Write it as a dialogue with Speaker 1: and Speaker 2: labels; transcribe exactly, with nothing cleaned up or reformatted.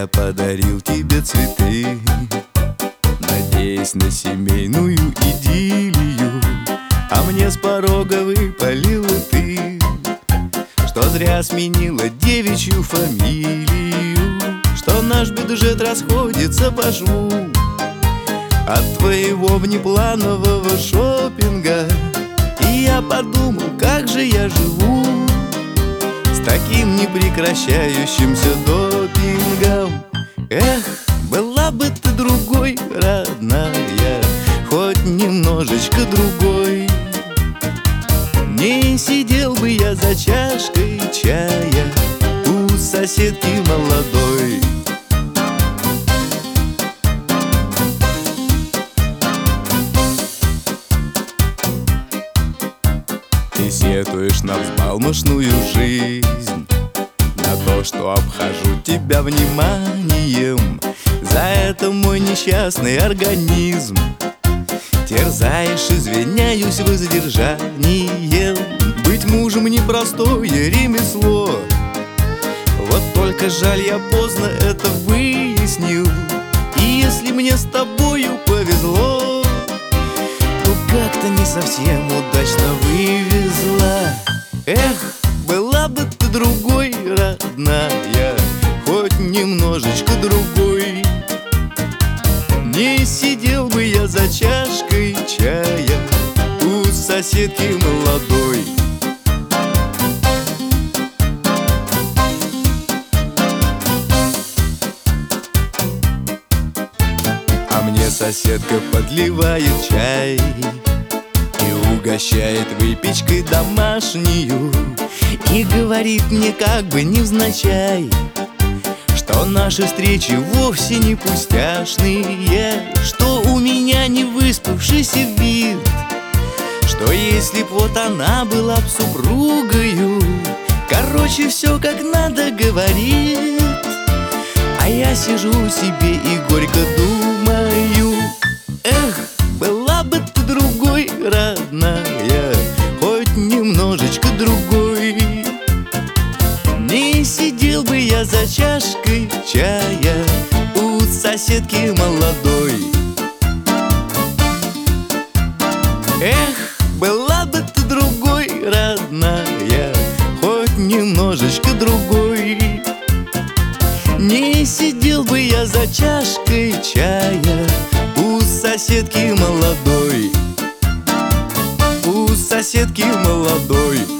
Speaker 1: я подарил тебе цветы, надеясь на семейную идиллию, а мне с порога выпалила ты, что зря сменила девичью фамилию, что наш бюджет расходится по шву от твоего внепланового шопинга. И я подумал, как же я живу с таким непрекращающимся допингом. Эх, была бы ты другой, родная, хоть немножечко другой, не сидел бы я за чашкой чая у соседки молодой. Ты сетуешь на взбалмошную жизнь, на то, что обхожу тебя вниманием. За это мой несчастный организм терзаешь, извиняюсь, воздержанием. Быть мужем непростое ремесло, вот только жаль, я поздно это выяснил. И если мне с тобою повезло, то как-то не совсем удачно вывезла. Эх, была бы ты другой, родная, хоть немножечко другой, не сидел бы я за чашкой чая у соседки молодой. А мне соседка подливает чай и угощает выпечкой домашнюю, и говорит мне как бы невзначай, что наши встречи вовсе не пустяшные, что у меня не выспавшийся вид, что если б вот она была б супругою, короче, все как надо говорит. А я сижу себе и горько думаю: эх, была бы ты другой, родная, хоть немножечко другой, не сидел бы я за чашкой чая у соседки молодой. Эх, была бы ты другой, родная, хоть немножечко другой, не сидел бы я за чашкой чая у соседки молодой, у соседки молодой.